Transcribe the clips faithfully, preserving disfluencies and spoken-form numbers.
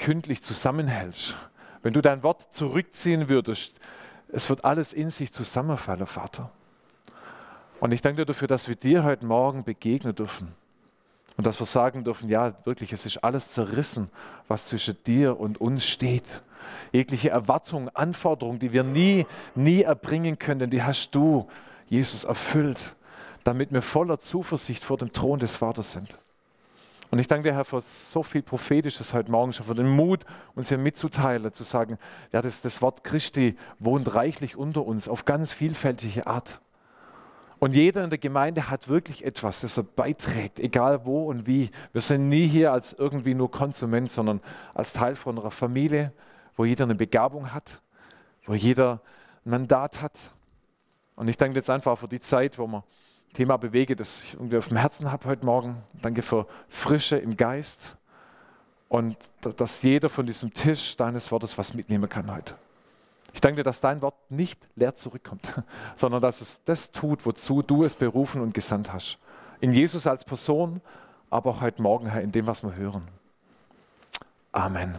sekündlich zusammenhältst, wenn du dein Wort zurückziehen würdest, es wird alles in sich zusammenfallen, Vater. Und ich danke dir dafür, dass wir dir heute Morgen begegnen dürfen. Und dass wir sagen dürfen, ja, wirklich, es ist alles zerrissen, was zwischen dir und uns steht. Jegliche Erwartung, Anforderung, die wir nie, nie erbringen können, die hast du, Jesus, erfüllt, damit wir voller Zuversicht vor dem Thron des Vaters sind. Und ich danke dir, Herr, für so viel Prophetisches heute Morgen schon, für den Mut, uns hier mitzuteilen, zu sagen, ja, das, das Wort Christi wohnt reichlich unter uns auf ganz vielfältige Art. Und jeder in der Gemeinde hat wirklich etwas, das er beiträgt, egal wo und wie. Wir sind nie hier als irgendwie nur Konsument, sondern als Teil von einer Familie, wo jeder eine Begabung hat, wo jeder ein Mandat hat. Und ich danke jetzt einfach für die Zeit, wo wir Thema bewege, das ich irgendwie auf dem Herzen habe heute Morgen. Danke für Frische im Geist und dass jeder von diesem Tisch deines Wortes was mitnehmen kann heute. Ich danke dir, dass dein Wort nicht leer zurückkommt, sondern dass es das tut, wozu du es berufen und gesandt hast. In Jesus als Person, aber auch heute Morgen, Herr, in dem, was wir hören. Amen.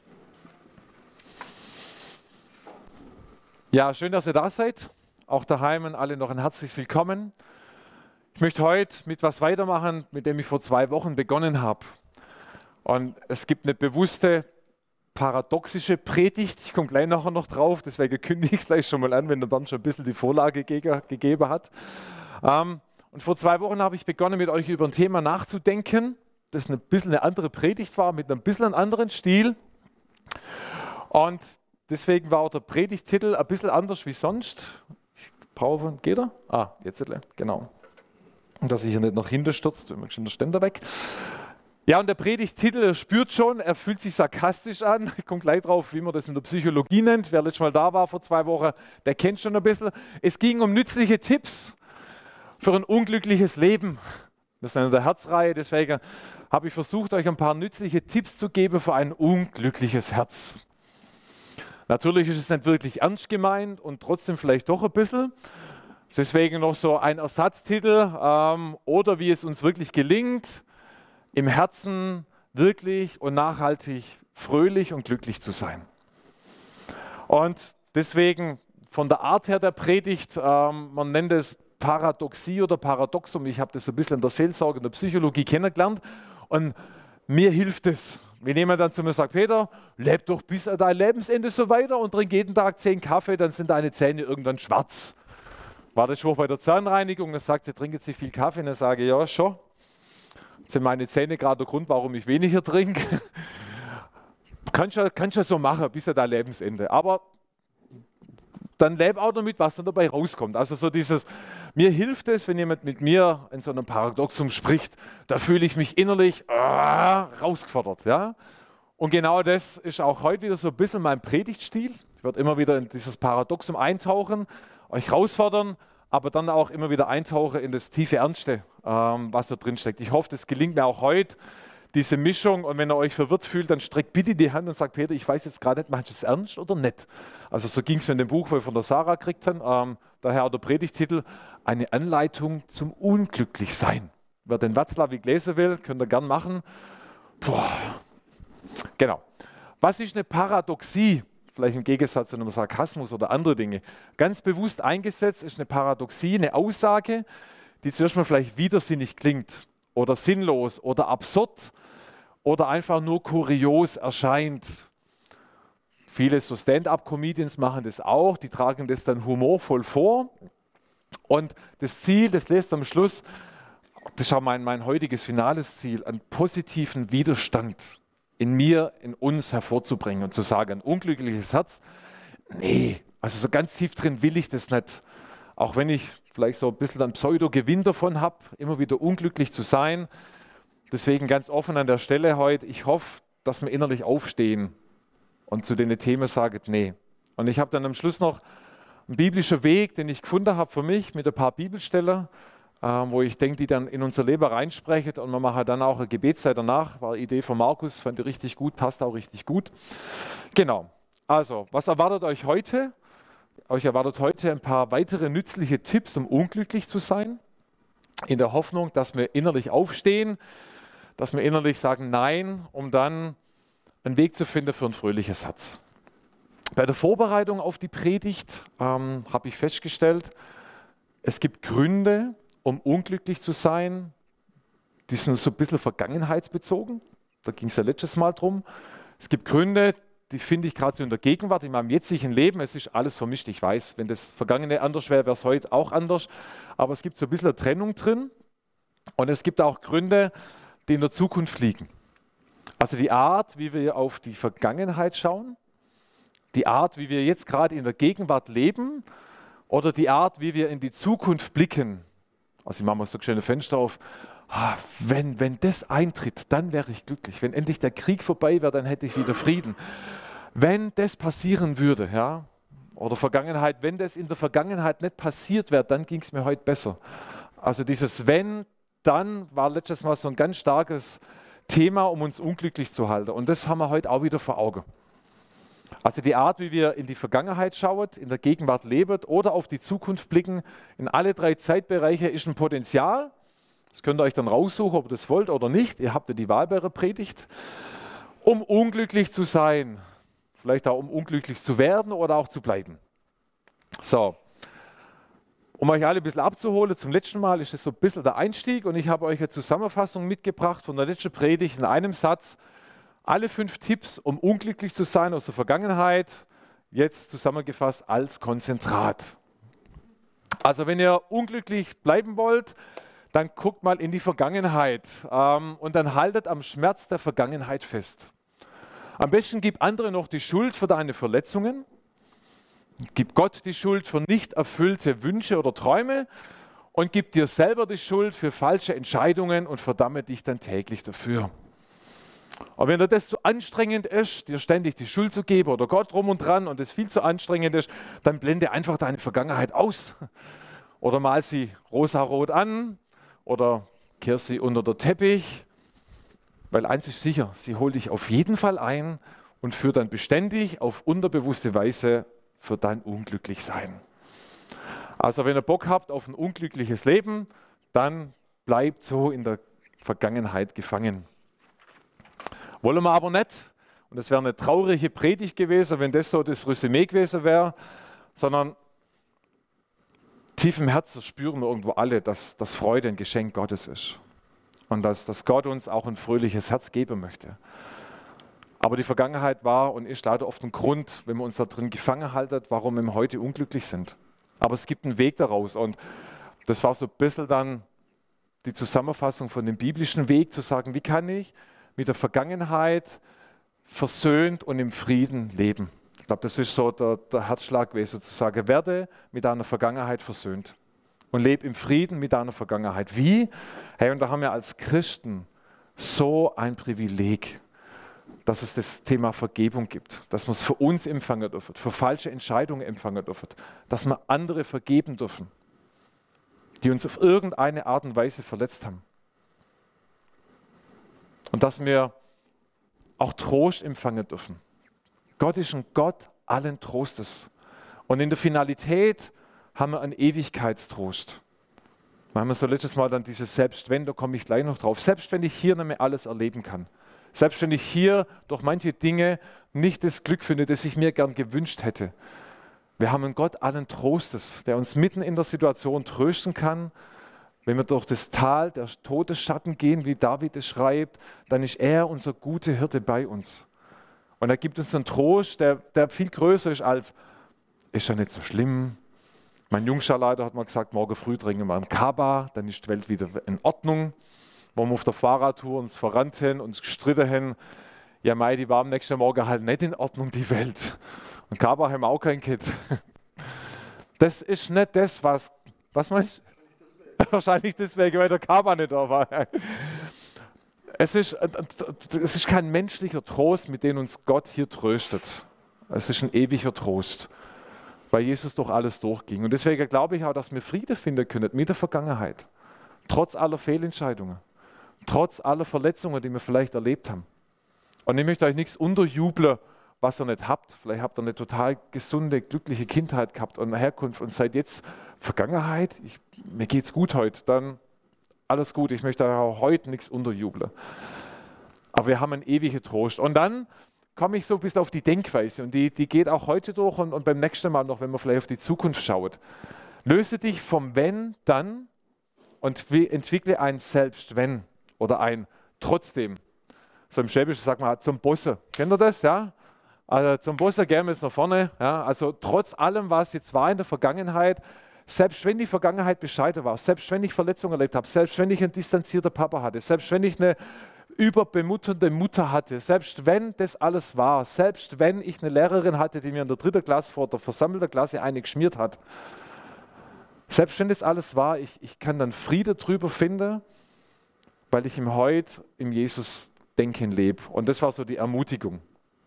Ja, schön, dass ihr da seid. Auch daheim und alle noch ein herzliches Willkommen. Ich möchte heute mit was weitermachen, mit dem ich vor zwei Wochen begonnen habe. Und es gibt eine bewusste, paradoxische Predigt. Ich komme gleich nachher noch drauf, deswegen kündige ich es gleich schon mal an, wenn der Bernd schon ein bisschen die Vorlage ge- gegeben hat. Ähm, und vor zwei Wochen habe ich begonnen, mit euch über ein Thema nachzudenken, das ein bisschen eine andere Predigt war, mit einem bisschen einem anderen Stil. Und deswegen war auch der Predigttitel ein bisschen anders wie sonst. Ich brauche, geht er? Ah, jetzt, genau. Und dass ich hier nicht noch hinterstürzt, wenn man schon der Ständer weg. Ja, und der Predigttitel, er spürt schon, er fühlt sich sarkastisch an. Ich komme gleich drauf, wie man das in der Psychologie nennt. Wer letztes Mal da war vor zwei Wochen, der kennt schon ein bisschen. Es ging um nützliche Tipps für ein unglückliches Leben. Wir sind in der Herzreihe, deswegen habe ich versucht, euch ein paar nützliche Tipps zu geben für ein unglückliches Herz. Natürlich ist es nicht wirklich ernst gemeint und trotzdem vielleicht doch ein bisschen. Deswegen noch so ein Ersatztitel ähm, oder wie es uns wirklich gelingt, im Herzen wirklich und nachhaltig fröhlich und glücklich zu sein. Und deswegen von der Art her der Predigt, ähm, man nennt es Paradoxie oder Paradoxum, ich habe das so ein bisschen in der Seelsorge, in der Psychologie kennengelernt und mir hilft es. Wenn jemand dann zu mir sagt, Peter, leb doch bis an dein Lebensende so weiter und trink jeden Tag zehn Kaffee, dann sind deine Zähne irgendwann schwarz. War das schon bei der Zahnreinigung, dann sagt sie, trinkt jetzt nicht viel Kaffee, und dann sage ich, ja schon. Jetzt sind meine Zähne gerade der Grund, warum ich weniger trinke. Kannst du kannst ja so machen, bis an dein Lebensende. Aber dann lebe auch damit, was dann dabei rauskommt. Also so dieses, mir hilft es, wenn jemand mit mir in so einem Paradoxum spricht, da fühle ich mich innerlich ah, rausgefordert. Ja? Und genau das ist auch heute wieder so ein bisschen mein Predigtstil. Ich werde immer wieder in dieses Paradoxum eintauchen, euch herausfordern, aber dann auch immer wieder eintauchen in das tiefe Ernste, ähm, was da drin steckt. Ich hoffe, das gelingt mir auch heute, diese Mischung. Und wenn ihr euch verwirrt fühlt, dann streckt bitte die Hand und sagt, Peter, ich weiß jetzt gerade nicht, machst du es ernst oder nicht? Also so ging es mir in dem Buch, wo wir von der Sarah gekriegt haben. Ähm, daher auch der Predigtitel, eine Anleitung zum Unglücklichsein. Wer den Watzlawick lesen will, könnt ihr gern machen. Boah. Genau. Was ist eine Paradoxie? Vielleicht im Gegensatz zu einem Sarkasmus oder andere Dinge. Ganz bewusst eingesetzt ist eine Paradoxie, eine Aussage, die zuerst mal vielleicht widersinnig klingt oder sinnlos oder absurd oder einfach nur kurios erscheint. Viele so Stand-up-Comedians machen das auch, die tragen das dann humorvoll vor. Und das Ziel, das lässt am Schluss, das ist auch mein, mein heutiges finales Ziel, einen positiven Widerstand in mir, in uns hervorzubringen und zu sagen, ein unglückliches Herz, nee, also so ganz tief drin will ich das nicht. Auch wenn ich vielleicht so ein bisschen einen Pseudo-Gewinn davon habe, immer wieder unglücklich zu sein. Deswegen ganz offen an der Stelle heute, ich hoffe, dass wir innerlich aufstehen und zu den Themen sagen, nee. Und ich habe dann am Schluss noch einen biblischen Weg, den ich gefunden habe für mich mit ein paar Bibelstellen, äh, wo ich denke, die dann in unser Leben reinsprechen und wir machen dann auch eine Gebetszeit danach. War eine Idee von Markus, fand ich richtig gut, passt auch richtig gut. Genau, also was erwartet euch heute? Euch erwartet heute ein paar weitere nützliche Tipps, um unglücklich zu sein, in der Hoffnung, dass wir innerlich aufstehen, dass wir innerlich sagen Nein, um dann einen Weg zu finden für ein fröhliches Herz. Bei der Vorbereitung auf die Predigt ähm, habe ich festgestellt, es gibt Gründe, um unglücklich zu sein, die sind so ein bisschen vergangenheitsbezogen. Da ging es ja letztes Mal drum. Es gibt Gründe, die finde ich gerade so in der Gegenwart, in meinem jetzigen Leben. Es ist alles vermischt, ich weiß. Wenn das Vergangene anders wäre, wäre es heute auch anders. Aber es gibt so ein bisschen eine Trennung drin. Und es gibt auch Gründe, die in der Zukunft liegen. Also die Art, wie wir auf die Vergangenheit schauen, die Art, wie wir jetzt gerade in der Gegenwart leben oder die Art, wie wir in die Zukunft blicken. Also ich mache mal so schöne Fenster auf. Ah, wenn, wenn das eintritt, dann wäre ich glücklich. Wenn endlich der Krieg vorbei wäre, dann hätte ich wieder Frieden. Wenn das passieren würde, ja, oder Vergangenheit, wenn das in der Vergangenheit nicht passiert wäre, dann ging es mir heute besser. Also dieses Wenn, dann war letztes Mal so ein ganz starkes Thema, um uns unglücklich zu halten. Und das haben wir heute auch wieder vor Augen. Also die Art, wie wir in die Vergangenheit schauen, in der Gegenwart leben oder auf die Zukunft blicken, in alle drei Zeitbereiche ist ein Potenzial. Das könnt ihr euch dann raussuchen, ob ihr das wollt oder nicht. Ihr habt ja die Wahl bei der Predigt. Um unglücklich zu sein, vielleicht auch um unglücklich zu werden oder auch zu bleiben. So, um euch alle ein bisschen abzuholen, zum letzten Mal ist das so ein bisschen der Einstieg und ich habe euch eine Zusammenfassung mitgebracht von der letzten Predigt in einem Satz. Alle fünf Tipps, um unglücklich zu sein aus der Vergangenheit, jetzt zusammengefasst als Konzentrat. Also wenn ihr unglücklich bleiben wollt, dann guckt mal in die Vergangenheit ähm, und dann haltet am Schmerz der Vergangenheit fest. Am besten gib andere noch die Schuld für deine Verletzungen, gib Gott die Schuld für nicht erfüllte Wünsche oder Träume und gib dir selber die Schuld für falsche Entscheidungen und verdamme dich dann täglich dafür. Und wenn dir das zu anstrengend ist, dir ständig die Schuld zu geben oder Gott drum und dran und es viel zu anstrengend ist, dann blende einfach deine Vergangenheit aus oder mal sie rosarot an. Oder kehr sie unter den Teppich, weil eins ist sicher, sie holt dich auf jeden Fall ein und führt dann beständig auf unterbewusste Weise für dein Unglücklichsein. Also wenn ihr Bock habt auf ein unglückliches Leben, dann bleibt so in der Vergangenheit gefangen. Wollen wir aber nicht, und das wäre eine traurige Predigt gewesen, wenn das so das Resümee gewesen wäre, sondern tief im Herzen spüren wir irgendwo alle, dass, dass Freude ein Geschenk Gottes ist und dass, dass Gott uns auch ein fröhliches Herz geben möchte. Aber die Vergangenheit war und ist leider oft ein Grund, wenn wir uns da drin gefangen halten, warum wir heute unglücklich sind. Aber es gibt einen Weg daraus und das war so ein bisschen dann die Zusammenfassung von dem biblischen Weg, zu sagen, wie kann ich mit der Vergangenheit versöhnt und im Frieden leben. Ich glaube, das ist so der, der Herzschlag gewesen, zu sagen, werde mit deiner Vergangenheit versöhnt und lebe im Frieden mit deiner Vergangenheit. Wie? Hey, und da haben wir als Christen so ein Privileg, dass es das Thema Vergebung gibt, dass wir es für uns empfangen dürfen, für falsche Entscheidungen empfangen dürfen, dass wir andere vergeben dürfen, die uns auf irgendeine Art und Weise verletzt haben. Und dass wir auch Trost empfangen dürfen. Gott ist ein Gott allen Trostes. Und in der Finalität haben wir einen Ewigkeitstrost. Wir haben so letztes Mal dann dieses Selbst wenn, da komme ich gleich noch drauf. Selbst wenn ich hier nicht mehr alles erleben kann. Selbst wenn ich hier durch manche Dinge nicht das Glück finde, das ich mir gern gewünscht hätte. Wir haben einen Gott allen Trostes, der uns mitten in der Situation trösten kann. Wenn wir durch das Tal der Todesschatten gehen, wie David es schreibt, dann ist er unser guter Hirte bei uns. Und er gibt uns einen Trost, der, der viel größer ist als, ist ja nicht so schlimm. Mein Jungscharleiter hat mal gesagt, morgen früh trinken wir einen Kaba, dann ist die Welt wieder in Ordnung. Wo wir auf der Fahrradtour uns verrannt haben, uns gestritten haben, ja mei, die war am nächsten Morgen halt nicht in Ordnung, die Welt. Und Kaba haben wir auch kein Kind. Das ist nicht das, was, was meinst du? Wahrscheinlich deswegen, weil der Kaba nicht da war. Es ist, es ist kein menschlicher Trost, mit dem uns Gott hier tröstet. Es ist ein ewiger Trost, weil Jesus durch alles durchging. Und deswegen glaube ich auch, dass wir Friede finden können mit der Vergangenheit. Trotz aller Fehlentscheidungen. Trotz aller Verletzungen, die wir vielleicht erlebt haben. Und ich möchte euch nichts unterjubeln, was ihr nicht habt. Vielleicht habt ihr eine total gesunde, glückliche Kindheit gehabt und eine Herkunft und seid jetzt Vergangenheit. Ich, mir geht's gut heute. Dann alles gut. Ich möchte auch heute nichts unterjubeln. Aber wir haben einen ewigen Trost. Und dann komme ich so ein bisschen auf die Denkweise und die, die geht auch heute durch und, und beim nächsten Mal noch, wenn man vielleicht auf die Zukunft schaut. Löse dich vom Wenn, dann und entwickle ein Selbst-Wenn oder ein Trotzdem. So im Schwäbischen sagt man zum Bosse. Kennt ihr das? Ja? Also zum Bosse gehen wir jetzt nach vorne. Ja? Also trotz allem, was jetzt war in der Vergangenheit, selbst wenn die Vergangenheit bescheiden war, selbst wenn ich Verletzungen erlebt habe, selbst wenn ich einen distanzierten Papa hatte, selbst wenn ich eine überbemutternde Mutter hatte, selbst wenn das alles war, selbst wenn ich eine Lehrerin hatte, die mir in der dritten Klasse vor der versammelten Klasse eine geschmiert hat, selbst wenn das alles war, ich, ich kann dann Friede drüber finden, weil ich im Heute im Jesus-Denken lebe. Und das war so die Ermutigung.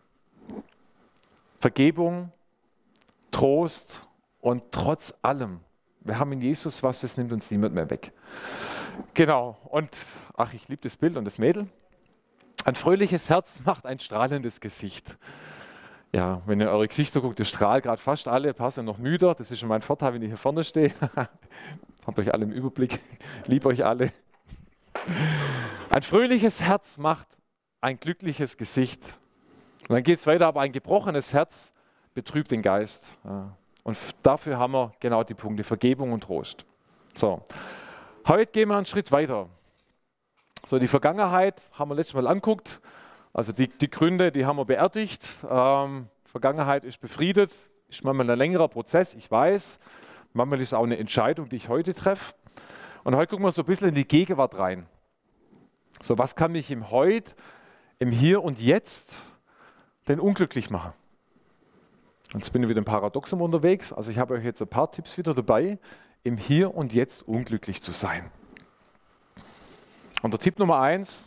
Vergebung, Trost und trotz allem, wir haben in Jesus was, das nimmt uns niemand mehr weg. Genau, und ach, ich liebe das Bild und das Mädel. Ein fröhliches Herz macht ein strahlendes Gesicht. Ja, wenn ihr eure Gesichter guckt, ihr strahlt gerade fast alle, passen noch müder. Das ist schon mein Vorteil, wenn ich hier vorne stehe. Habt euch alle im Überblick, liebe euch alle. Ein fröhliches Herz macht ein glückliches Gesicht. Und dann geht es weiter, aber ein gebrochenes Herz betrübt den Geist. Ja. Und dafür haben wir genau die Punkte Vergebung und Trost. So, heute gehen wir einen Schritt weiter. So, die Vergangenheit haben wir letztes Mal angeguckt. Also die, die Gründe, die haben wir beerdigt. Ähm, Vergangenheit ist befriedet, ist manchmal ein längerer Prozess, ich weiß. Manchmal ist es auch eine Entscheidung, die ich heute treffe. Und heute gucken wir so ein bisschen in die Gegenwart rein. So, was kann mich im Heute, im Hier und Jetzt denn unglücklich machen? Und jetzt bin ich wieder im Paradoxum unterwegs. Also ich habe euch jetzt ein paar Tipps wieder dabei, im Hier und Jetzt unglücklich zu sein. Und der Tipp Nummer eins: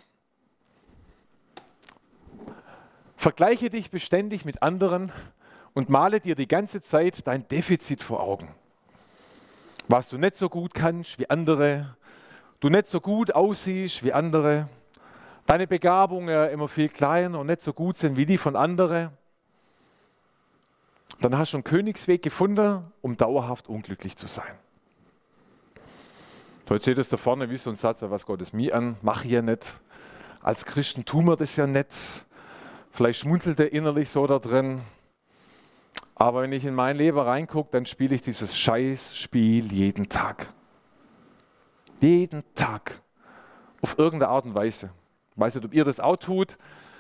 Vergleiche dich beständig mit anderen und male dir die ganze Zeit dein Defizit vor Augen. Was du nicht so gut kannst wie andere, du nicht so gut aussiehst wie andere, deine Begabungen immer viel kleiner und nicht so gut sind wie die von anderen. Dann hast du einen Königsweg gefunden, um dauerhaft unglücklich zu sein. So, jetzt steht es da vorne wie so ein Satz, was Gott es mir an, mach ich ja nicht. Als Christen tun wir das ja nicht. Vielleicht schmunzelt er innerlich so da drin. Aber wenn ich in mein Leben reingucke, dann spiele ich dieses Scheißspiel jeden Tag. Jeden Tag. Auf irgendeine Art und Weise. Ich weiß nicht, ob ihr das auch tut.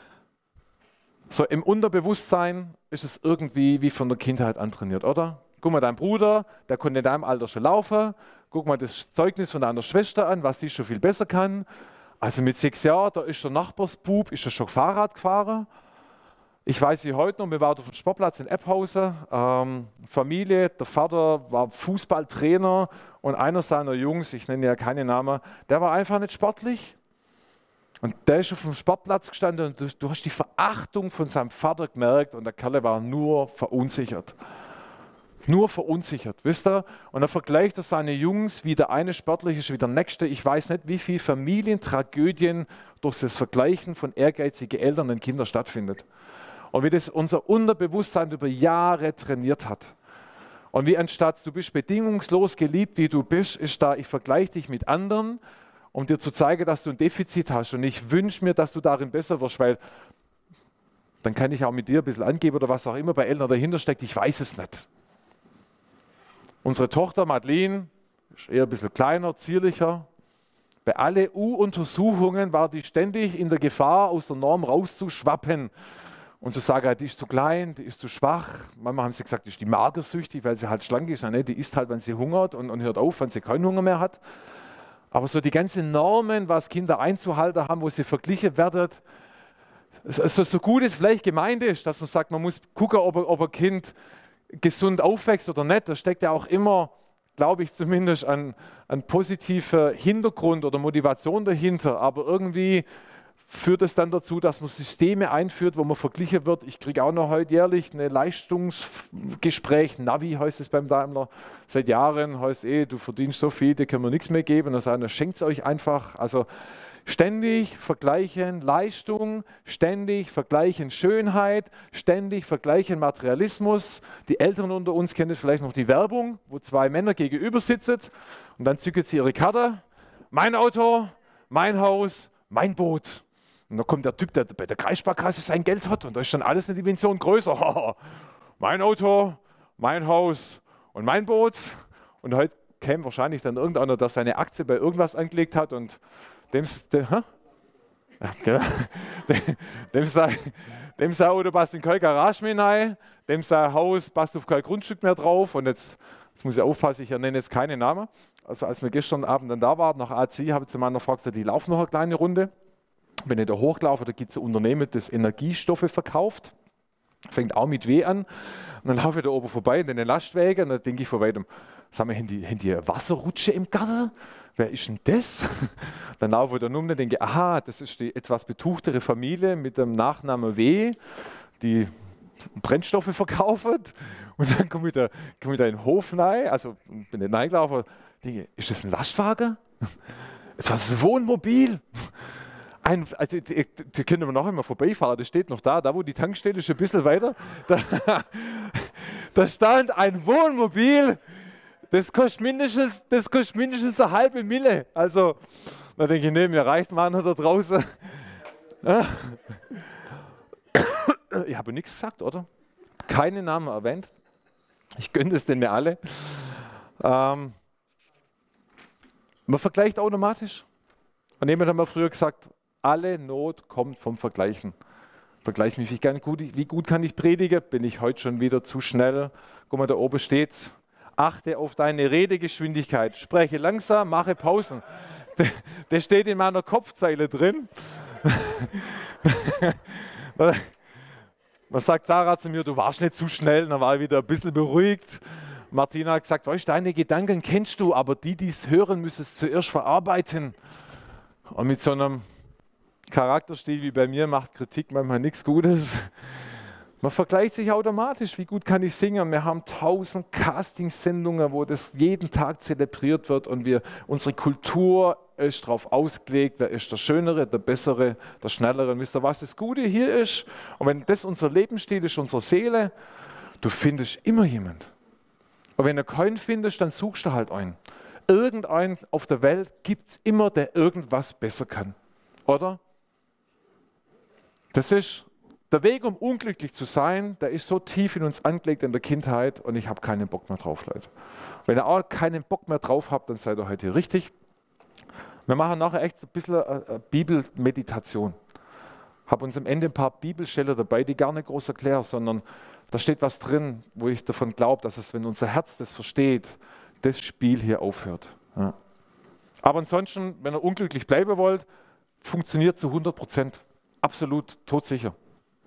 So im Unterbewusstsein ist es irgendwie wie von der Kindheit antrainiert, oder? Guck mal, dein Bruder, der konnte in deinem Alter schon laufen. Guck mal das Zeugnis von deiner Schwester an, was sie schon viel besser kann. Also mit sechs Jahren, da ist der Nachbarsbub, ist er schon Fahrrad gefahren. Ich weiß wie heute noch, wir waren auf dem Sportplatz in Ebhausen, ähm, Familie, der Vater war Fußballtrainer und einer seiner Jungs, ich nenne ja keine Namen, der war einfach nicht sportlich. Und der ist auf dem Sportplatz gestanden und du, du hast die Verachtung von seinem Vater gemerkt und der Kerl war nur verunsichert. Nur verunsichert, wisst ihr? Und dann vergleicht er seine Jungs, wie der eine sportlich ist wie der nächste. Ich weiß nicht, wie viele Familientragödien durch das Vergleichen von ehrgeizigen Eltern und Kindern stattfindet. Und wie das unser Unterbewusstsein über Jahre trainiert hat. Und wie anstatt du bist bedingungslos geliebt, wie du bist, ist da, ich vergleiche dich mit anderen, um dir zu zeigen, dass du ein Defizit hast. Und ich wünsche mir, dass du darin besser wirst, weil dann kann ich auch mit dir ein bisschen angeben oder was auch immer bei Eltern dahinter steckt, ich weiß es nicht. Unsere Tochter Madeleine ist eher ein bisschen kleiner, zierlicher. Bei allen U-Untersuchungen war die ständig in der Gefahr, aus der Norm rauszuschwappen und zu sagen, die ist zu klein, die ist zu schwach. Manchmal haben sie gesagt, die ist die magersüchtig, weil sie halt schlank ist. Die isst halt, wenn sie hungert und, und hört auf, wenn sie keinen Hunger mehr hat. Aber so die ganzen Normen, was Kinder einzuhalten haben, wo sie verglichen werden, so, so gut es vielleicht gemeint ist, dass man sagt, man muss gucken, ob, ob ein Kind gesund aufwächst oder nicht, da steckt ja auch immer, glaube ich zumindest, ein, ein positiver Hintergrund oder Motivation dahinter. Aber irgendwie führt es dann dazu, dass man Systeme einführt, wo man verglichen wird. Ich kriege auch noch heute jährlich ein Leistungsgespräch, Navi heißt es beim Daimler, seit Jahren heißt eh, du verdienst so viel, dir können wir nichts mehr geben. Und dann sagen, schenkt es euch einfach. Also ständig vergleichen Leistung, ständig vergleichen Schönheit, ständig vergleichen Materialismus. Die Älteren unter uns kennen vielleicht noch die Werbung, wo zwei Männer gegenüber sitzen und dann zücken sie ihre Karte. Mein Auto, mein Haus, mein Boot. Und dann kommt der Typ, der bei der Kreissparkasse sein Geld hat und da ist schon alles eine Dimension größer. Mein Auto, mein Haus und mein Boot. Und heute käme wahrscheinlich dann irgendeiner, der seine Aktie bei irgendwas angelegt hat und dem, dem, ja, genau, dem, dem, sei, dem sein Auto passt in keine Garage mehr rein, dem sein Haus passt auf kein Grundstück mehr drauf. Und jetzt, jetzt muss ich aufpassen, ich nenne jetzt keine Namen. Also als wir gestern Abend dann da waren, nach A C, habe ich zu meiner Frau gesagt, die laufen noch eine kleine Runde. Wenn ich da hochlaufe, da gibt es ein Unternehmen, das Energiestoffe verkauft. Fängt auch mit W an. Und dann laufe ich da oben vorbei in den Lastwagen und dann denke ich vor weitem, sagen wir, haben die, haben die eine Wasserrutsche im Garten? Wer ist denn das? Dann laufe ich da um und denke, aha, das ist die etwas betuchtere Familie mit dem Nachnamen W, die Brennstoffe verkaufen. Und dann komme ich, da, komme ich da in den Hof rein, also bin ich reingelaufen und denke, ist das ein Lastwagen? Jetzt war es ein Wohnmobil. Ein, also, die, die können wir noch einmal vorbeifahren, das steht noch da, da wo die Tankstelle ist, ein bisschen weiter. Da, da stand ein Wohnmobil, das kostet mindestens, das kostet mindestens eine halbe Mille. Also, da denke ich, nee, mir reicht mal einer da draußen. Ja. Ich habe nichts gesagt, oder? Keine Namen erwähnt. Ich gönne es denn mir alle. Ähm, man vergleicht automatisch. Und jemand hat mal früher gesagt, alle Not kommt vom Vergleichen. Vergleich mich, wie, gut, wie gut kann ich predigen? Bin ich heute schon wieder zu schnell? Guck mal, da oben steht, achte auf deine Redegeschwindigkeit, spreche langsam, mache Pausen. Das steht in meiner Kopfzeile drin. Da sagt Sarah zu mir, du warst nicht zu schnell, dann war ich wieder ein bisschen beruhigt. Martina hat gesagt, weißt du, deine Gedanken kennst du, aber die, die es hören, müssen es zuerst verarbeiten. Und mit so einem Charakterstil wie bei mir macht Kritik manchmal nichts Gutes. Man vergleicht sich automatisch, wie gut kann ich singen. Wir haben tausend Castingsendungen, wo das jeden Tag zelebriert wird und wir, unsere Kultur ist darauf ausgelegt, wer ist der Schönere, der Bessere, der Schnellere. Und wisst ihr, was das Gute hier ist? Und wenn das unser Lebensstil ist, unsere Seele, du findest immer jemand. Und wenn du keinen findest, dann suchst du halt einen. Irgendeinen auf der Welt gibt es immer, der irgendwas besser kann. Oder? Das ist der Weg, um unglücklich zu sein, der ist so tief in uns angelegt in der Kindheit und ich habe keinen Bock mehr drauf, Leute. Wenn ihr auch keinen Bock mehr drauf habt, dann seid ihr heute hier richtig. Wir machen nachher echt ein bisschen eine Bibelmeditation. Ich habe uns am Ende ein paar Bibelstellen dabei, die gar nicht groß erklären, sondern da steht was drin, wo ich davon glaube, dass es, wenn unser Herz das versteht, das Spiel hier aufhört. Ja. Aber ansonsten, wenn ihr unglücklich bleiben wollt, funktioniert zu hundert Prozent. Absolut todsicher.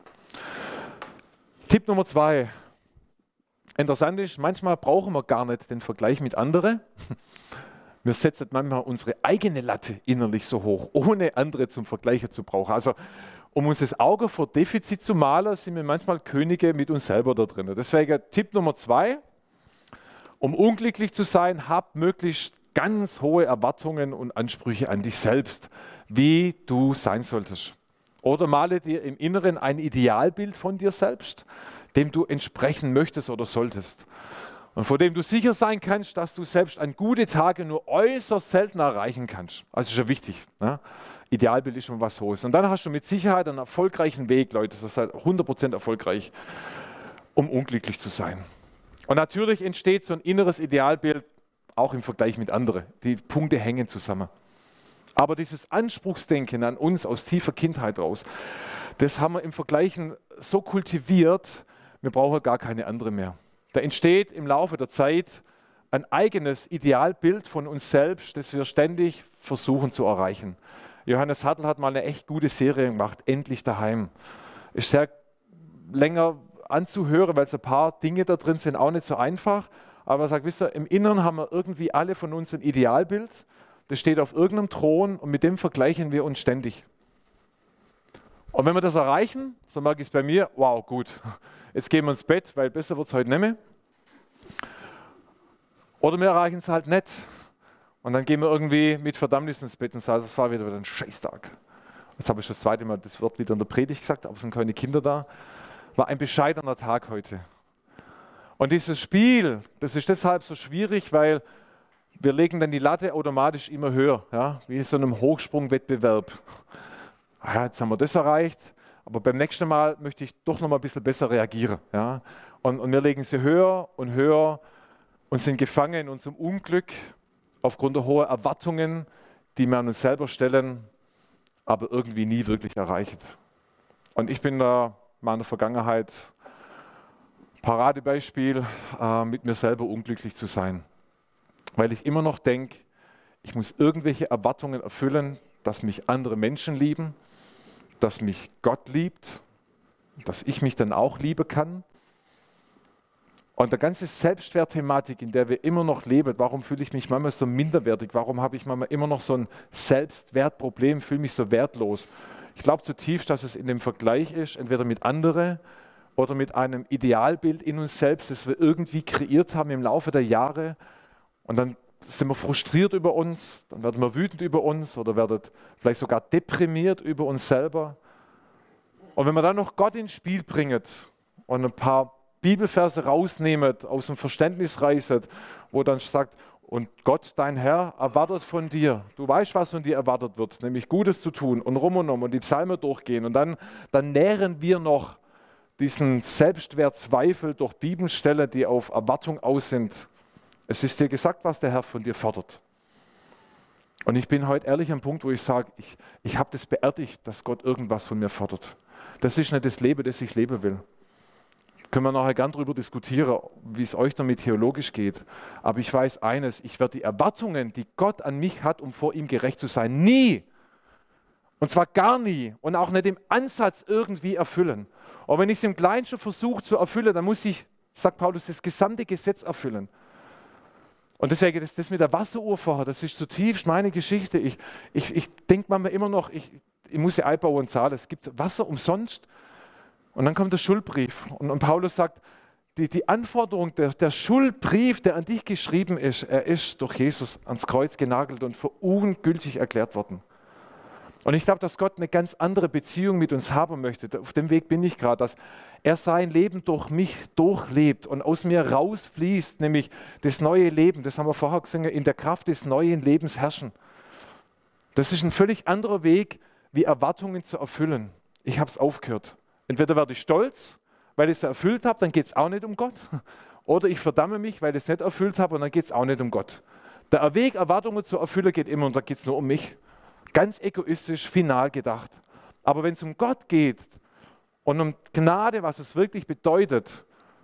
Tipp Nummer zwei. Interessant ist, manchmal brauchen wir gar nicht den Vergleich mit anderen. Wir setzen manchmal unsere eigene Latte innerlich so hoch, ohne andere zum Vergleichen zu brauchen. Also, um uns das Auge vor Defizit zu malen, sind wir manchmal Könige mit uns selber da drin. Deswegen Tipp Nummer zwei. Um unglücklich zu sein, hab möglichst ganz hohe Erwartungen und Ansprüche an dich selbst, wie du sein solltest. Oder male dir im Inneren ein Idealbild von dir selbst, dem du entsprechen möchtest oder solltest. Und von dem du sicher sein kannst, dass du selbst an gute Tage nur äußerst selten erreichen kannst. Also ist ja wichtig. Ne? Idealbild ist schon was Hohes. Und dann hast du mit Sicherheit einen erfolgreichen Weg, Leute, das ist halt hundert Prozent erfolgreich, um unglücklich zu sein. Und natürlich entsteht so ein inneres Idealbild auch im Vergleich mit anderen. Die Punkte hängen zusammen. Aber dieses Anspruchsdenken an uns aus tiefer Kindheit raus, das haben wir im Vergleichen so kultiviert, wir brauchen gar keine andere mehr. Da entsteht im Laufe der Zeit ein eigenes Idealbild von uns selbst, das wir ständig versuchen zu erreichen. Johannes Hartl hat mal eine echt gute Serie gemacht, Endlich daheim. Ist sehr länger anzuhören, weil so ein paar Dinge da drin sind, auch nicht so einfach. Aber er sagt, wisst ihr, im Inneren haben wir irgendwie alle von uns ein Idealbild. Das steht auf irgendeinem Thron und mit dem vergleichen wir uns ständig. Und wenn wir das erreichen, so merke ich es bei mir, wow, gut, jetzt gehen wir ins Bett, weil besser wird es heute nicht mehr. Oder wir erreichen es halt nicht. Und dann gehen wir irgendwie mit Verdammnis ins Bett und sagen, das war wieder ein Scheißtag. Jetzt habe ich schon das zweite Mal das Wort wieder in der Predigt gesagt, aber es sind keine Kinder da. War ein bescheidener Tag heute. Und dieses Spiel, das ist deshalb so schwierig, weil wir legen dann die Latte automatisch immer höher, ja, wie in so einem Hochsprungwettbewerb. ja, jetzt haben wir das erreicht, aber beim nächsten Mal möchte ich doch noch mal ein bisschen besser reagieren. Ja? Und, und wir legen sie höher und höher und sind gefangen in unserem Unglück aufgrund der hohen Erwartungen, die wir an uns selber stellen, aber irgendwie nie wirklich erreichen. Und ich bin da in meiner Vergangenheit Paradebeispiel, äh, mit mir selber unglücklich zu sein. Weil ich immer noch denke, ich muss irgendwelche Erwartungen erfüllen, dass mich andere Menschen lieben, dass mich Gott liebt, dass ich mich dann auch lieben kann. Und der ganze Selbstwertthematik, in der wir immer noch leben, warum fühle ich mich manchmal so minderwertig, warum habe ich manchmal immer noch so ein Selbstwertproblem, fühle mich so wertlos. Ich glaube zutiefst, dass es in dem Vergleich ist, entweder mit anderen oder mit einem Idealbild in uns selbst, das wir irgendwie kreiert haben im Laufe der Jahre. Und dann sind wir frustriert über uns, dann werden wir wütend über uns oder werden vielleicht sogar deprimiert über uns selber. Und wenn wir dann noch Gott ins Spiel bringen und ein paar Bibelverse rausnehmen, aus dem Verständnis reißen, wo dann sagt, und Gott, dein Herr, erwartet von dir, du weißt, was von dir erwartet wird, nämlich Gutes zu tun und rum und um und die Psalme durchgehen. Und dann, dann nähren wir noch diesen Selbstwertzweifel durch Bibelstellen, die auf Erwartung aus sind. Es ist dir gesagt, was der Herr von dir fordert. Und ich bin heute ehrlich am Punkt, wo ich sage, ich, ich habe das beerdigt, dass Gott irgendwas von mir fordert. Das ist nicht das Leben, das ich leben will. Können wir nachher gern darüber diskutieren, wie es euch damit theologisch geht. Aber ich weiß eines, ich werde die Erwartungen, die Gott an mich hat, um vor ihm gerecht zu sein, nie, und zwar gar nie und auch nicht im Ansatz irgendwie erfüllen. Und wenn ich es im Kleinsten versuche zu erfüllen, dann muss ich, sagt Paulus, das gesamte Gesetz erfüllen. Und deswegen, das, das mit der Wasseruhr vorher, das ist zutiefst meine Geschichte. Ich, ich, ich denke manchmal immer noch, ich, ich muss ja einbauen und zahlen. Es gibt Wasser umsonst. Und dann kommt der Schuldbrief. Und, und Paulus sagt, die, die Anforderung, der, der Schuldbrief, der an dich geschrieben ist, er ist durch Jesus ans Kreuz genagelt und für ungültig erklärt worden. Und ich glaube, dass Gott eine ganz andere Beziehung mit uns haben möchte. Auf dem Weg bin ich gerade, dass er sein Leben durch mich durchlebt und aus mir rausfließt, nämlich das neue Leben, das haben wir vorher gesungen, in der Kraft des neuen Lebens herrschen. Das ist ein völlig anderer Weg, wie Erwartungen zu erfüllen. Ich habe es aufgehört. Entweder werde ich stolz, weil ich es erfüllt habe, dann geht es auch nicht um Gott. Oder ich verdamme mich, weil ich es nicht erfüllt habe und dann geht es auch nicht um Gott. Der Weg, Erwartungen zu erfüllen, geht immer und da geht es nur um mich. Ganz egoistisch, final gedacht. Aber wenn es um Gott geht und um Gnade, was es wirklich bedeutet,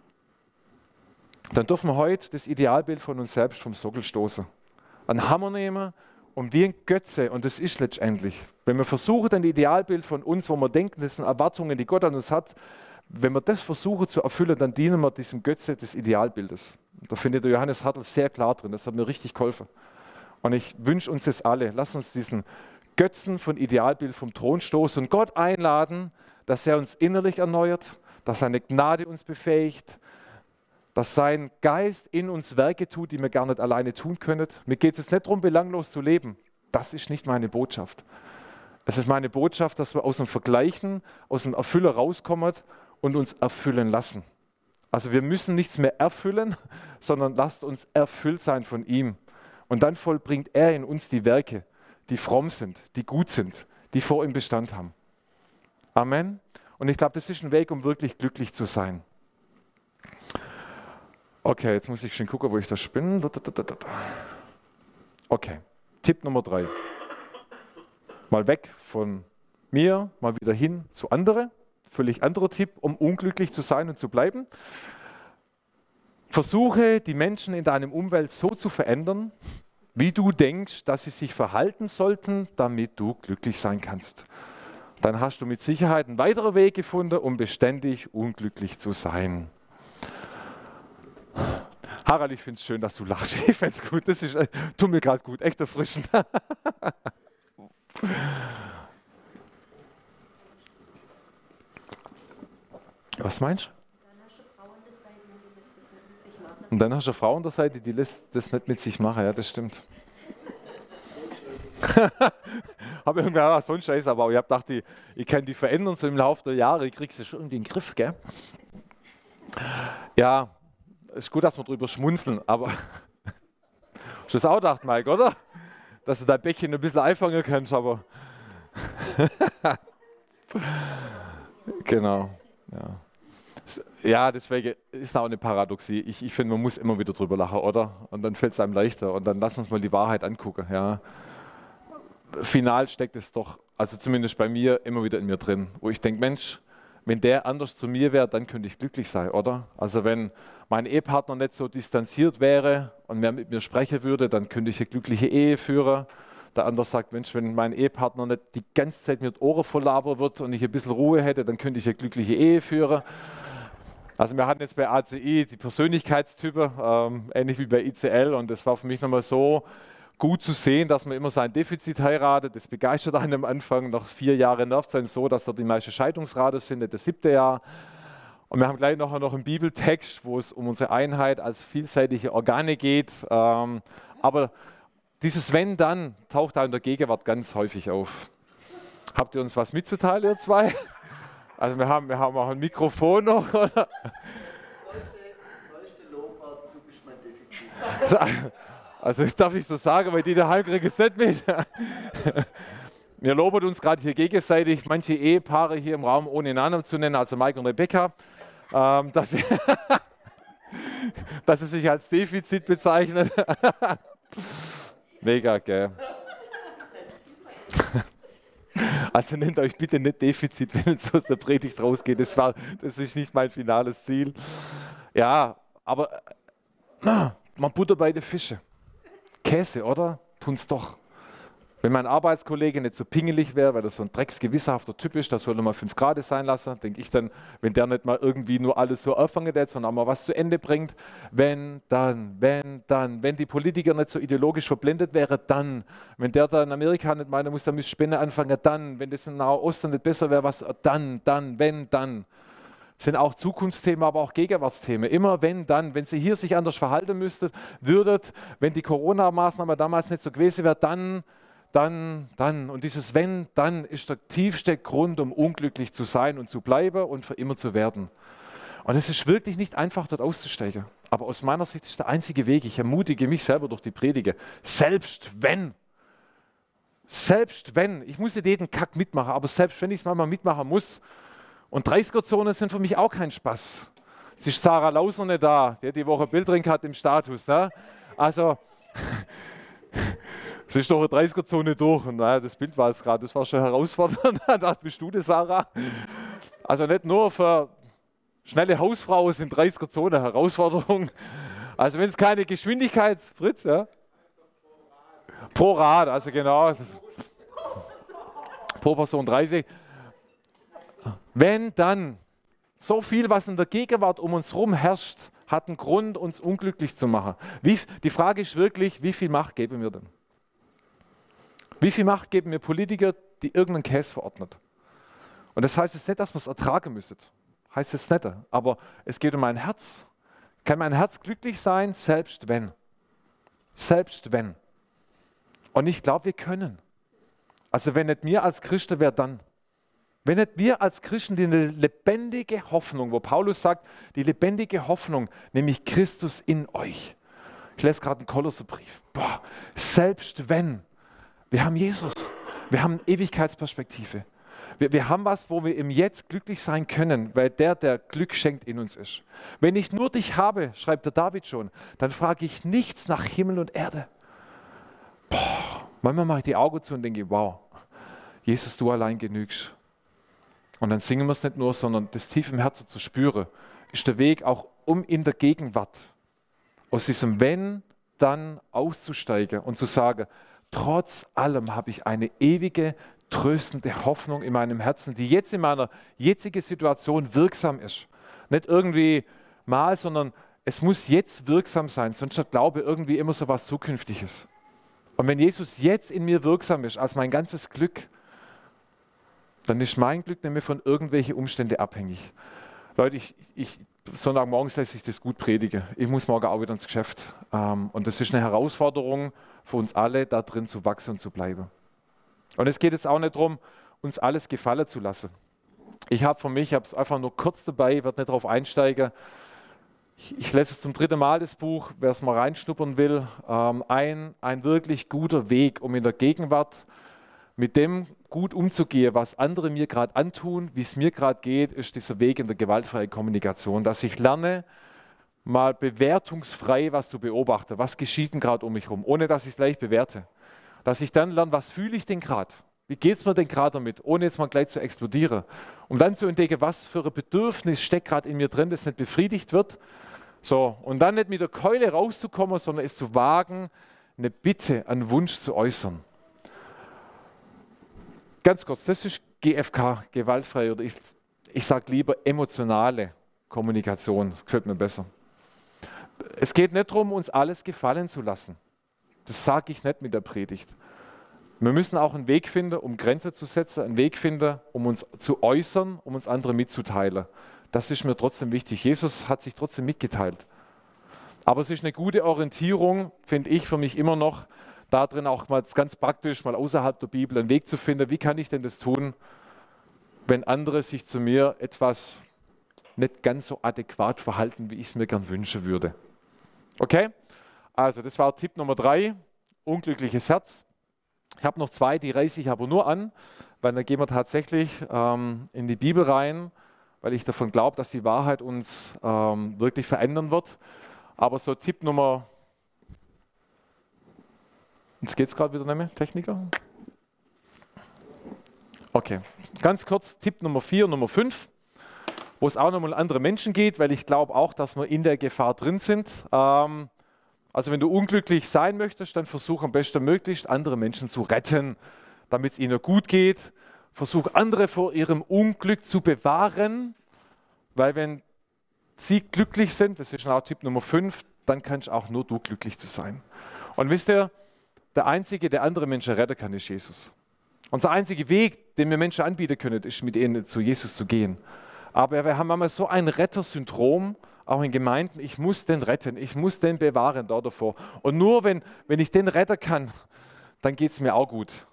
dann dürfen wir heute das Idealbild von uns selbst vom Sockel stoßen. Einen Hammer nehmen und wie ein Götze, und das ist letztendlich, wenn wir versuchen, ein Idealbild von uns, wo wir denken, das sind Erwartungen, die Gott an uns hat, wenn wir das versuchen zu erfüllen, dann dienen wir diesem Götze des Idealbildes. Da findet der Johannes Hartl sehr klar drin, das hat mir richtig geholfen. Und ich wünsche uns das alle, lasst uns diesen Götzen von Idealbild vom Thron stoßen und Gott einladen, dass er uns innerlich erneuert, dass seine Gnade uns befähigt, dass sein Geist in uns Werke tut, die wir gar nicht alleine tun können. Mir geht es jetzt nicht darum, belanglos zu leben. Das ist nicht meine Botschaft. Es ist meine Botschaft, dass wir aus dem Vergleichen, aus dem Erfüller rauskommen und uns erfüllen lassen. Also wir müssen nichts mehr erfüllen, sondern lasst uns erfüllt sein von ihm. Und dann vollbringt er in uns die Werke, die fromm sind, die gut sind, die vor ihm Bestand haben. Amen. Und ich glaube, das ist ein Weg, um wirklich glücklich zu sein. Okay, jetzt muss ich schon gucken, wo ich das bin. Okay, Tipp Nummer drei. Mal weg von mir, mal wieder hin zu anderen. Völlig anderer Tipp, um unglücklich zu sein und zu bleiben. Versuche, die Menschen in deinem Umfeld so zu verändern, wie du denkst, dass sie sich verhalten sollten, damit du glücklich sein kannst. Dann hast du mit Sicherheit einen weiteren Weg gefunden, um beständig unglücklich zu sein. Harald, ich finde es schön, dass du lachst. Ich finde es gut, das ist, äh, tut mir gerade gut, echt erfrischend. Was meinst du? Und dann hast du eine Frau an der Seite, die lässt das nicht mit sich machen. Ja, das stimmt. Habe irgendwie auch so einen Scheiß, aber ich habe gedacht, ich, ich kann die verändern so im Laufe der Jahre. Ich kriege sie schon irgendwie in den Griff, gell? Ja, ist gut, dass wir drüber schmunzeln, aber hast du das auch gedacht, Mike, oder? Dass du dein Bäckchen ein bisschen einfangen kannst, aber Genau. Ja. Ja, deswegen ist auch eine Paradoxie. Ich, ich finde, man muss immer wieder drüber lachen, oder? Und dann fällt es einem leichter. Und dann lass uns mal die Wahrheit angucken. Ja. Final steckt es doch, also zumindest bei mir, immer wieder in mir drin, wo ich denke, Mensch, wenn der anders zu mir wäre, dann könnte ich glücklich sein, oder? Also wenn mein Ehepartner nicht so distanziert wäre und mehr mit mir sprechen würde, dann könnte ich eine glückliche Ehe führen. Der andere sagt, Mensch, wenn mein Ehepartner nicht die ganze Zeit mir die Ohren voll labern wird und ich ein bisschen Ruhe hätte, dann könnte ich eine glückliche Ehe führen. Also wir hatten jetzt bei A C I die Persönlichkeitstypen, ähm, ähnlich wie bei I C L, und das war für mich nochmal so gut zu sehen, dass man immer sein Defizit heiratet. Das begeistert einen am Anfang. Nach vier Jahren nervt es einen so, dass dort die meisten Scheidungsrate sind, nicht das siebte Jahr. Und wir haben gleich noch, noch einen Bibeltext, wo es um unsere Einheit als vielseitige Organe geht. Ähm, aber dieses Wenn, dann taucht auch in der Gegenwart ganz häufig auf. Habt ihr uns was mitzuteilen, ihr zwei? Also wir haben, wir haben auch ein Mikrofon noch, oder? Das neueste Lob war, du bist mein Defizit. Also das darf ich so sagen, weil die daheim kriegen es nicht mit. Wir loben uns gerade hier gegenseitig, manche Ehepaare hier im Raum, ohne Namen zu nennen, also Mike und Rebecca, ähm, dass, sie dass sie sich als Defizit bezeichnen. Mega, gell? Also nennt euch bitte nicht Defizit, wenn es aus der Predigt rausgeht. Das, war, das ist nicht mein finales Ziel. Ja, aber na, man Butter bei den Fische. Käse, oder? Tun's doch. Wenn mein Arbeitskollege nicht so pingelig wäre, weil er so ein drecksgewissenhafter Typ ist, da soll er mal fünf Grad sein lassen, denke ich dann, wenn der nicht mal irgendwie nur alles so anfangen hat, sondern auch mal was zu Ende bringt. Wenn, dann, wenn, dann. Wenn die Politiker nicht so ideologisch verblendet wären, dann. Wenn der da in Amerika nicht meinen muss, da müsste Spinne anfangen, dann. Wenn das in Nahe Osten nicht besser wäre, was, dann, dann, wenn, dann. Das sind auch Zukunftsthemen, aber auch Gegenwartsthemen. Immer wenn, dann. Wenn Sie hier sich anders verhalten müsstet, würdet, wenn die Corona-Maßnahme damals nicht so gewesen wäre, dann, dann, dann. Und dieses wenn, dann ist der tiefste Grund, um unglücklich zu sein und zu bleiben und für immer zu werden. Und es ist wirklich nicht einfach, dort auszusteigen. Aber aus meiner Sicht ist der einzige Weg, ich ermutige mich selber durch die Predige, selbst wenn, selbst wenn, ich muss nicht jeden Kack mitmachen, aber selbst wenn ich es mal mitmachen muss, und dreißiger-Zonen sind für mich auch kein Spaß. Es ist Sarah Lauser nicht da, die die Woche Bild drin hat im Status. Ne? Also, es ist doch eine dreißiger-Zone durch. Und naja, das Bild war es gerade, das war schon herausfordernd. Da dachte ich, bist du das, Sarah? Also nicht nur für schnelle Hausfrauen sind dreißiger-Zone Herausforderung. Also wenn es keine Geschwindigkeit, Fritz, ja? Pro Rad, also genau. Das, pro Person dreißig. Wenn dann so viel, was in der Gegenwart um uns herum herrscht, hat einen Grund, uns unglücklich zu machen. Wie, die Frage ist wirklich, wie viel Macht geben wir denn? Wie viel Macht geben wir Politiker, die irgendeinen Käse verordnet? Und das heißt jetzt nicht, dass wir es ertragen müssen. Heißt es nicht. Aber es geht um mein Herz. Kann mein Herz glücklich sein, selbst wenn? Selbst wenn. Und ich glaube, wir können. Also wenn nicht wir als Christen, wer dann? Wenn nicht wir als Christen die lebendige Hoffnung, wo Paulus sagt, die lebendige Hoffnung, nämlich Christus in euch. Ich lese gerade einen Kolosserbrief. Boah, selbst wenn, wir haben Jesus, wir haben Ewigkeitsperspektive. Wir, wir haben was, wo wir im Jetzt glücklich sein können, weil der, der Glück schenkt, in uns ist. Wenn ich nur dich habe, schreibt der David schon, dann frage ich nichts nach Himmel und Erde. Boah, manchmal mache ich die Augen zu und denke, wow, Jesus, du allein genügst. Und dann singen wir es nicht nur, sondern das tief im Herzen zu spüren, ist der Weg auch, um in der Gegenwart aus diesem Wenn, dann auszusteigen und zu sagen, trotz allem habe ich eine ewige, tröstende Hoffnung in meinem Herzen, die jetzt in meiner jetzigen Situation wirksam ist. Nicht irgendwie mal, sondern es muss jetzt wirksam sein, sonst hat Glaube irgendwie immer so was Zukünftiges. Und wenn Jesus jetzt in mir wirksam ist, als mein ganzes Glück, dann ist mein Glück nicht mehr von irgendwelchen Umständen abhängig. Leute, ich, ich, Sonntagmorgens lässt sich das gut predigen. Ich muss morgen auch wieder ins Geschäft. Ähm, und das ist eine Herausforderung für uns alle, da drin zu wachsen und zu bleiben. Und es geht jetzt auch nicht darum, uns alles gefallen zu lassen. Ich habe für mich, ich habe es einfach nur kurz dabei, werde nicht darauf einsteigen. Ich, ich lese es zum dritten Mal, das Buch, wer es mal reinschnuppern will. Ähm, ein, ein wirklich guter Weg, um in der Gegenwart mit dem gut umzugehen, was andere mir gerade antun, wie es mir gerade geht, ist dieser Weg in der gewaltfreien Kommunikation, dass ich lerne, mal bewertungsfrei was zu beobachten, was geschieht denn gerade um mich herum, ohne dass ich es gleich bewerte. Dass ich dann lerne, was fühle ich denn gerade, wie geht es mir denn gerade damit, ohne jetzt mal gleich zu explodieren. Um dann zu entdecken, was für ein Bedürfnis steckt gerade in mir drin, das nicht befriedigt wird. So, und dann nicht mit der Keule rauszukommen, sondern es zu wagen, eine Bitte, einen Wunsch zu äußern. Ganz kurz, das ist G F K, gewaltfrei, oder ich, ich sage lieber emotionale Kommunikation, das gefällt mir besser. Es geht nicht darum, uns alles gefallen zu lassen. Das sage ich nicht mit der Predigt. Wir müssen auch einen Weg finden, um Grenzen zu setzen, einen Weg finden, um uns zu äußern, um uns andere mitzuteilen. Das ist mir trotzdem wichtig. Jesus hat sich trotzdem mitgeteilt. Aber es ist eine gute Orientierung, finde ich für mich immer noch, da drin auch mal ganz praktisch, mal außerhalb der Bibel einen Weg zu finden, wie kann ich denn das tun, wenn andere sich zu mir etwas nicht ganz so adäquat verhalten, wie ich es mir gern wünschen würde. Okay? Also das war Tipp Nummer drei, unglückliches Herz. Ich habe noch zwei, die reiße ich aber nur an, weil dann gehen wir tatsächlich ähm, in die Bibel rein, weil ich davon glaube, dass die Wahrheit uns ähm, wirklich verändern wird. Aber so Tipp Nummer, jetzt geht es gerade wieder nicht mehr, Techniker. Okay, ganz kurz, Tipp Nummer vier, Nummer fünf, wo es auch nochmal um andere Menschen geht, weil ich glaube auch, dass wir in der Gefahr drin sind. Ähm, also wenn du unglücklich sein möchtest, dann versuch am besten möglichst andere Menschen zu retten, damit es ihnen gut geht. Versuch andere vor ihrem Unglück zu bewahren, weil wenn sie glücklich sind, das ist auch Tipp Nummer fünf, dann kannst auch nur du glücklich zu sein. Und wisst ihr, der Einzige, der andere Menschen retten kann, ist Jesus. Unser einziger Weg, den wir Menschen anbieten können, ist mit ihnen zu Jesus zu gehen. Aber wir haben manchmal so ein Rettersyndrom, auch in Gemeinden, ich muss den retten, ich muss den bewahren da davor. Und nur wenn, wenn ich den retten kann, dann geht es mir auch gut.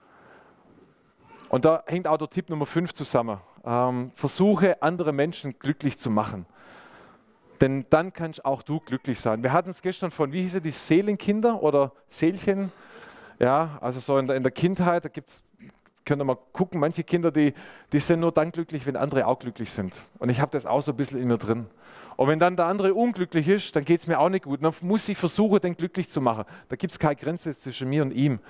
Und da hängt auch der Tipp Nummer fünf zusammen. Ähm, versuche, andere Menschen glücklich zu machen. Denn dann kannst auch du glücklich sein. Wir hatten es gestern von, wie hieß es, die Seelenkinder oder Seelchen? Ja, also so in der, in der Kindheit, da gibt's, könnt ihr mal gucken, manche Kinder, die, die sind nur dann glücklich, wenn andere auch glücklich sind. Und ich habe das auch so ein bisschen in mir drin. Und wenn dann der andere unglücklich ist, dann geht es mir auch nicht gut. Und dann muss ich versuchen, den glücklich zu machen. Da gibt es keine Grenze zwischen mir und ihm.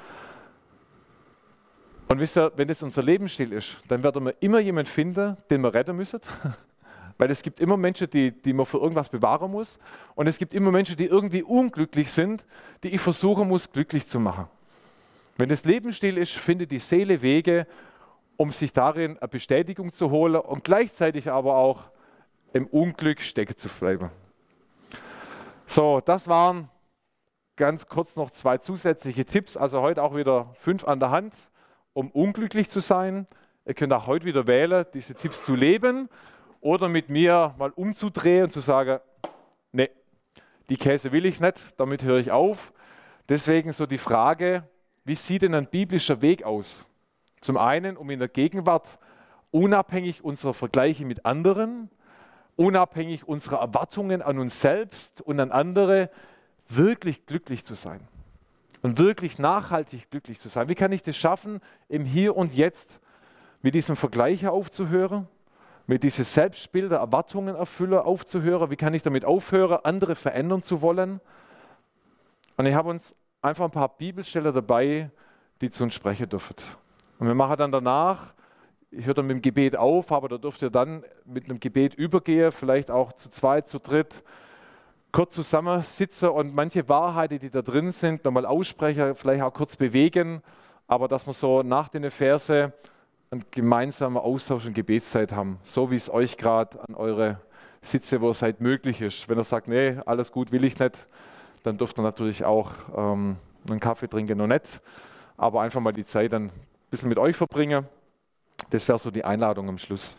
Und wisst ihr, wenn das unser Lebensstil ist, dann werden wir immer jemanden finden, den wir retten müssen. Weil es gibt immer Menschen, die, die man für irgendwas bewahren muss. Und es gibt immer Menschen, die irgendwie unglücklich sind, die ich versuchen muss, glücklich zu machen. Wenn das Lebensstil ist, findet die Seele Wege, um sich darin eine Bestätigung zu holen und gleichzeitig aber auch im Unglück stecken zu bleiben. So, das waren ganz kurz noch zwei zusätzliche Tipps. Also heute auch wieder fünf an der Hand, um unglücklich zu sein. Ihr könnt auch heute wieder wählen, diese Tipps zu leben oder mit mir mal umzudrehen und zu sagen, nee, die Käse will ich nicht, damit höre ich auf. Deswegen so die Frage, wie sieht denn ein biblischer Weg aus? Zum einen, um in der Gegenwart unabhängig unserer Vergleiche mit anderen, unabhängig unserer Erwartungen an uns selbst und an andere, wirklich glücklich zu sein und wirklich nachhaltig glücklich zu sein. Wie kann ich das schaffen, im Hier und Jetzt mit diesem Vergleich aufzuhören, mit diesen Selbstbilder, Erwartungen erfüllen aufzuhören? Wie kann ich damit aufhören, andere verändern zu wollen? Und ich habe uns einfach ein paar Bibelstellen dabei, die zu uns sprechen dürfen. Und wir machen dann danach, ich höre dann mit dem Gebet auf, aber da dürft ihr dann mit einem Gebet übergehen, vielleicht auch zu zweit, zu dritt, kurz zusammensitzen und manche Wahrheiten, die da drin sind, nochmal aussprechen, vielleicht auch kurz bewegen, aber dass wir so nach den Verse einen gemeinsamen Austausch und Gebetszeit haben, so wie es euch gerade an eure Sitze, wo es halt möglich ist. Wenn ihr sagt, nee, alles gut, will ich nicht, dann dürft ihr natürlich auch ähm, einen Kaffee trinken, noch nicht, aber einfach mal die Zeit dann ein bisschen mit euch verbringen. Das wäre so die Einladung am Schluss.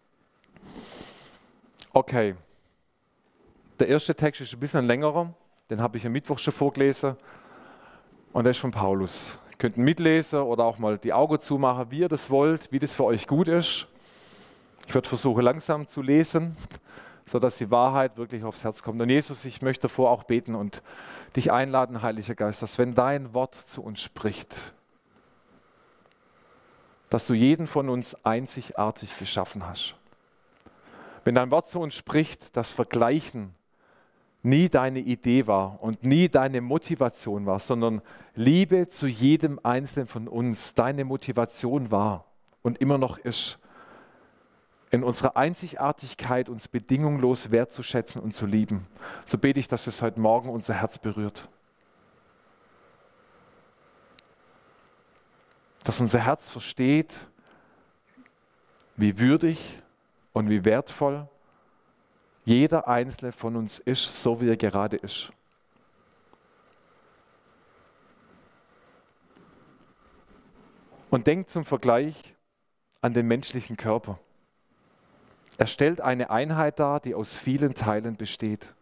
Okay, der erste Text ist ein bisschen längerer, den habe ich am Mittwoch schon vorgelesen und der ist von Paulus. Ihr könnt ihn mitlesen oder auch mal die Augen zumachen, wie ihr das wollt, wie das für euch gut ist. Ich werde versuchen, langsam zu lesen, sodass die Wahrheit wirklich aufs Herz kommt. Und Jesus, ich möchte davor auch beten und dich einladen, Heiliger Geist, dass wenn dein Wort zu uns spricht, dass du jeden von uns einzigartig geschaffen hast. Wenn dein Wort zu uns spricht, dass Vergleichen nie deine Idee war und nie deine Motivation war, sondern Liebe zu jedem Einzelnen von uns deine Motivation war und immer noch ist, in unserer Einzigartigkeit uns bedingungslos wertzuschätzen und zu lieben. So bete ich, dass es heute Morgen unser Herz berührt. Dass unser Herz versteht, wie würdig und wie wertvoll jeder Einzelne von uns ist, so wie er gerade ist. Und denkt zum Vergleich an den menschlichen Körper. Er stellt eine Einheit dar, die aus vielen Teilen besteht.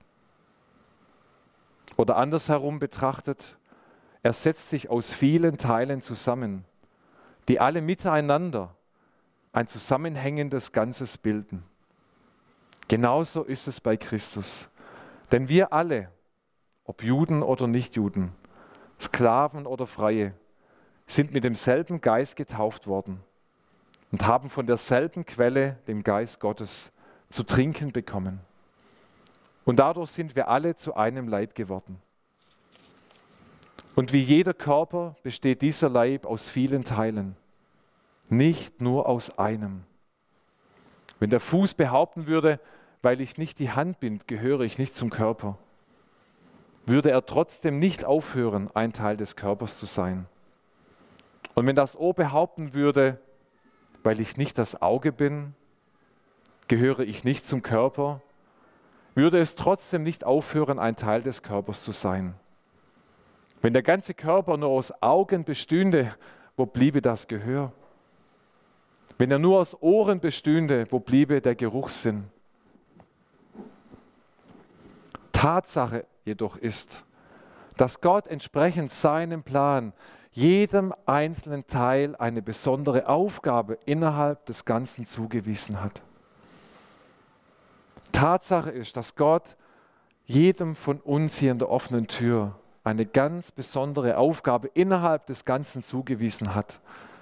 Oder andersherum betrachtet, er setzt sich aus vielen Teilen zusammen, die alle miteinander ein zusammenhängendes Ganzes bilden. Genauso ist es bei Christus. Denn wir alle, ob Juden oder Nichtjuden, Sklaven oder Freie, sind mit demselben Geist getauft worden und haben von derselben Quelle, dem Geist Gottes, zu trinken bekommen. Und dadurch sind wir alle zu einem Leib geworden. Und wie jeder Körper besteht dieser Leib aus vielen Teilen, nicht nur aus einem. Wenn der Fuß behaupten würde, weil ich nicht die Hand bin, gehöre ich nicht zum Körper, würde er trotzdem nicht aufhören, ein Teil des Körpers zu sein. Und wenn das Ohr behaupten würde, weil ich nicht das Auge bin, gehöre ich nicht zum Körper, würde es trotzdem nicht aufhören, ein Teil des Körpers zu sein. Wenn der ganze Körper nur aus Augen bestünde, wo bliebe das Gehör? Wenn er nur aus Ohren bestünde, wo bliebe der Geruchssinn? Tatsache jedoch ist, dass Gott entsprechend seinem Plan jedem einzelnen Teil eine besondere Aufgabe innerhalb des Ganzen zugewiesen hat. Tatsache ist, dass Gott jedem von uns hier in der offenen Tür eine ganz besondere Aufgabe innerhalb des Ganzen zugewiesen hat.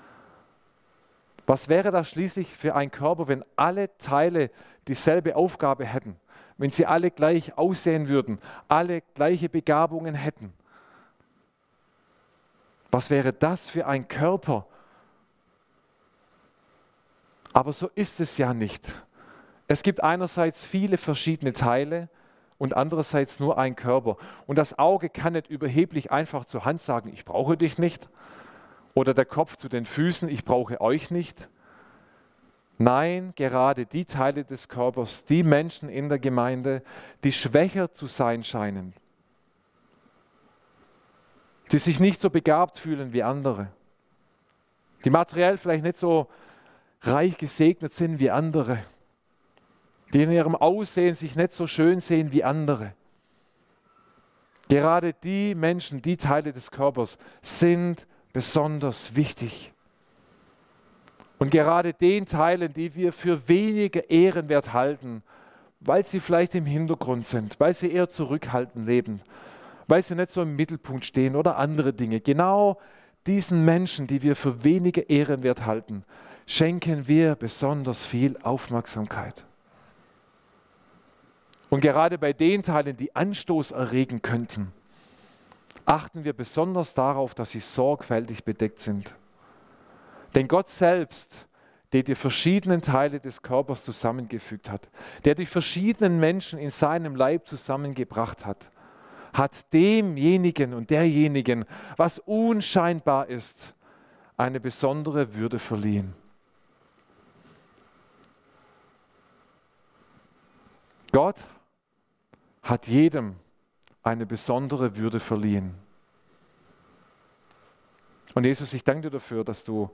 Was wäre das schließlich für ein Körper, wenn alle Teile dieselbe Aufgabe hätten? Wenn sie alle gleich aussehen würden, alle gleiche Begabungen hätten? Was wäre das für ein Körper? Aber so ist es ja nicht. Es gibt einerseits viele verschiedene Teile und andererseits nur ein Körper. Und das Auge kann nicht überheblich einfach zur Hand sagen, ich brauche dich nicht. Oder der Kopf zu den Füßen, ich brauche euch nicht. Nein, gerade die Teile des Körpers, die Menschen in der Gemeinde, die schwächer zu sein scheinen, die sich nicht so begabt fühlen wie andere, die materiell vielleicht nicht so reich gesegnet sind wie andere, die in ihrem Aussehen sich nicht so schön sehen wie andere. Gerade die Menschen, die Teile des Körpers sind besonders wichtig. Und gerade den Teilen, die wir für weniger ehrenwert halten, weil sie vielleicht im Hintergrund sind, weil sie eher zurückhaltend leben, weil sie nicht so im Mittelpunkt stehen oder andere Dinge. Genau diesen Menschen, die wir für weniger ehrenwert halten, schenken wir besonders viel Aufmerksamkeit. Und gerade bei den Teilen, die Anstoß erregen könnten, achten wir besonders darauf, dass sie sorgfältig bedeckt sind. Denn Gott selbst, der die verschiedenen Teile des Körpers zusammengefügt hat, der die verschiedenen Menschen in seinem Leib zusammengebracht hat, hat demjenigen und derjenigen, was unscheinbar ist, eine besondere Würde verliehen. Gott hat jedem eine besondere Würde verliehen. Und Jesus, ich danke dir dafür, dass du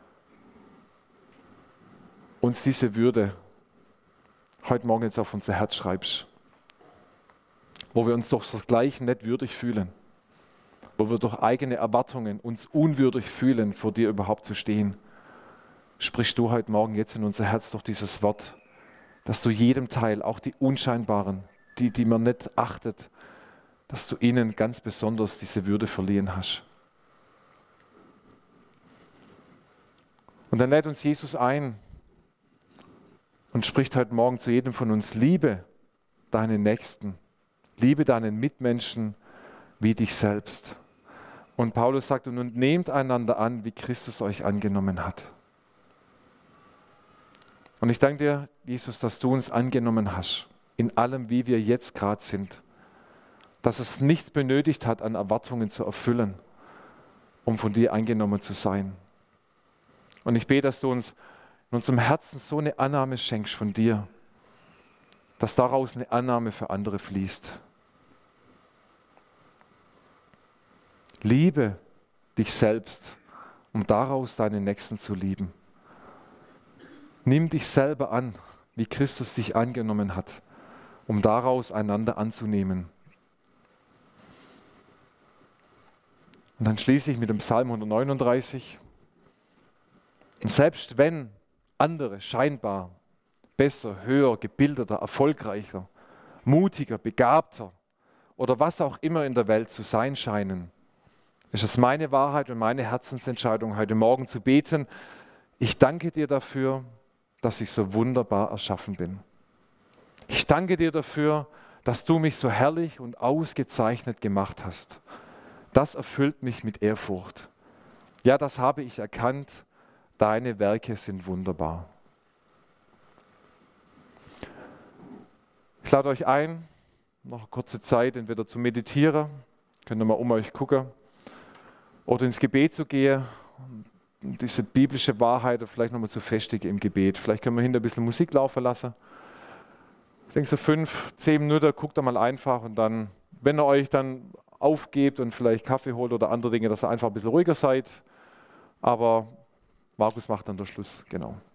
uns diese Würde heute Morgen jetzt auf unser Herz schreibst, wo wir uns durch das Gleiche nicht würdig fühlen, wo wir durch eigene Erwartungen uns unwürdig fühlen, vor dir überhaupt zu stehen. Sprichst du heute Morgen jetzt in unser Herz durch dieses Wort, dass du jedem Teil, auch die unscheinbaren, die, die man nicht achtet, dass du ihnen ganz besonders diese Würde verliehen hast. Und dann lädt uns Jesus ein und spricht heute Morgen zu jedem von uns: Liebe deinen Nächsten, liebe deinen Mitmenschen wie dich selbst. Und Paulus sagt, und nehmt einander an, wie Christus euch angenommen hat. Und ich danke dir, Jesus, dass du uns angenommen hast, in allem, wie wir jetzt gerade sind. Dass es nichts benötigt hat, an Erwartungen zu erfüllen, um von dir angenommen zu sein. Und ich bete, dass du uns in unserem Herzen so eine Annahme schenkst von dir, dass daraus eine Annahme für andere fließt. Liebe dich selbst, um daraus deinen Nächsten zu lieben. Nimm dich selber an, wie Christus dich angenommen hat, um daraus einander anzunehmen. Und dann schließe ich mit dem Psalm hundertneununddreißig. Und selbst wenn andere scheinbar besser, höher, gebildeter, erfolgreicher, mutiger, begabter oder was auch immer in der Welt zu sein scheinen, ist es meine Wahrheit und meine Herzensentscheidung, heute Morgen zu beten: Ich danke dir dafür, dass ich so wunderbar erschaffen bin. Ich danke dir dafür, dass du mich so herrlich und ausgezeichnet gemacht hast. Das erfüllt mich mit Ehrfurcht. Ja, das habe ich erkannt. Deine Werke sind wunderbar. Ich lade euch ein, noch eine kurze Zeit entweder zu meditieren, könnt ihr mal um euch gucken, oder ins Gebet zu gehen, um diese biblische Wahrheit vielleicht nochmal zu festigen im Gebet. Vielleicht können wir hinter ein bisschen Musik laufen lassen. Ich denke so fünf, zehn Minuten, guckt da mal einfach und dann, wenn ihr euch dann aufgebt und vielleicht Kaffee holt oder andere Dinge, dass ihr einfach ein bisschen ruhiger seid. Aber Markus macht dann den Schluss, genau.